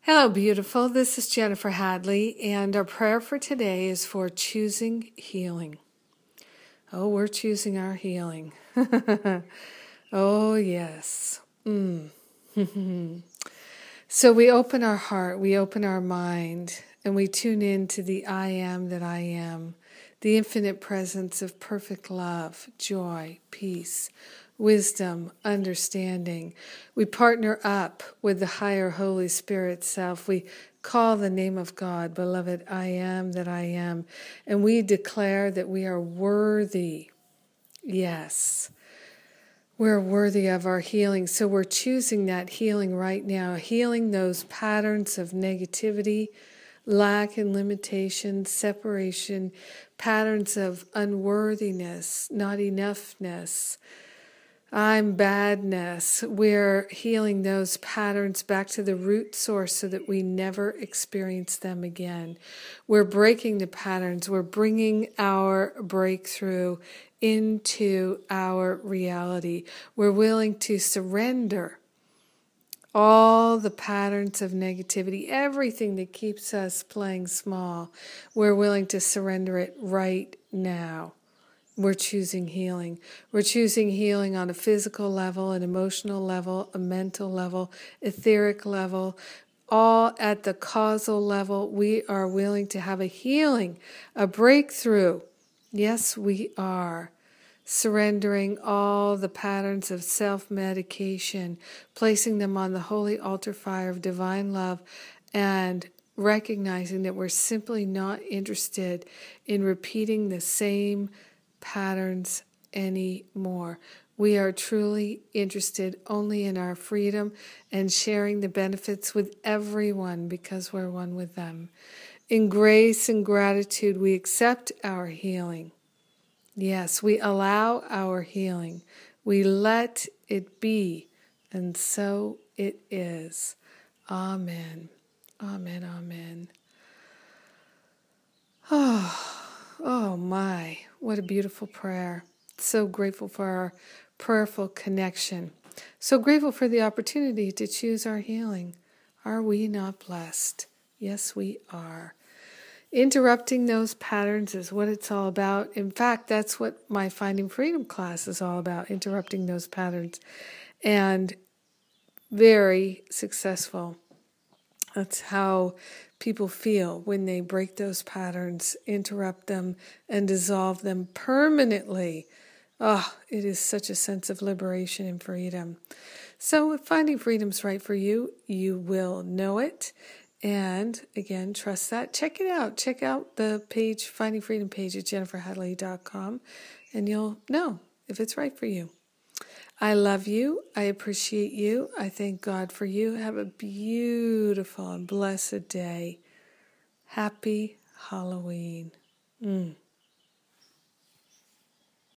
Hello, beautiful. This is Jennifer Hadley, and our prayer for today is for choosing healing. Oh, we're choosing our healing. Oh, yes. So we open our heart, we open our mind, and we tune in to the I am that I am, the infinite presence of perfect love, joy, peace, wisdom, understanding. We partner up with the higher Holy Spirit self. We call the name of God, beloved, I am that I am, and we declare that we are worthy. Yes. We're worthy of our healing, so we're choosing that healing right now, healing those patterns of negativity, lack and limitation, separation, patterns of unworthiness, not enoughness, I'm badness. We're healing those patterns back to the root source so that we never experience them again. We're breaking the patterns. We're bringing our breakthrough into our reality. We're willing to surrender all the patterns of negativity, everything that keeps us playing small. We're willing to surrender it right now. We're choosing healing. We're choosing healing on a physical level, an emotional level, a mental level, etheric level, all at the causal level. We are willing to have a healing, a breakthrough. Yes, we are. Surrendering all the patterns of self-medication, placing them on the holy altar fire of divine love, and recognizing that we're simply not interested in repeating the same patterns anymore. We are truly interested only in our freedom and sharing the benefits with everyone because we're one with them. In grace and gratitude, we accept our healing. Yes, we allow our healing. We let it be, and so it is. Amen. Amen. Amen. Oh my, what a beautiful prayer. So grateful for our prayerful connection. So grateful for the opportunity to choose our healing. Are we not blessed? Yes, we are. Interrupting those patterns is what it's all about. In fact, that's what my Finding Freedom class is all about, interrupting those patterns. And very successful. That's how people feel when they break those patterns, interrupt them, and dissolve them permanently. Oh, it is such a sense of liberation and freedom. So if Finding Freedom's right for you, you will know it. And again, trust that. Check it out. Check out the page, Finding Freedom page at jenniferhadley.com, and you'll know if it's right for you. I love you. I appreciate you. I thank God for you. Have a beautiful and blessed day. Happy Halloween.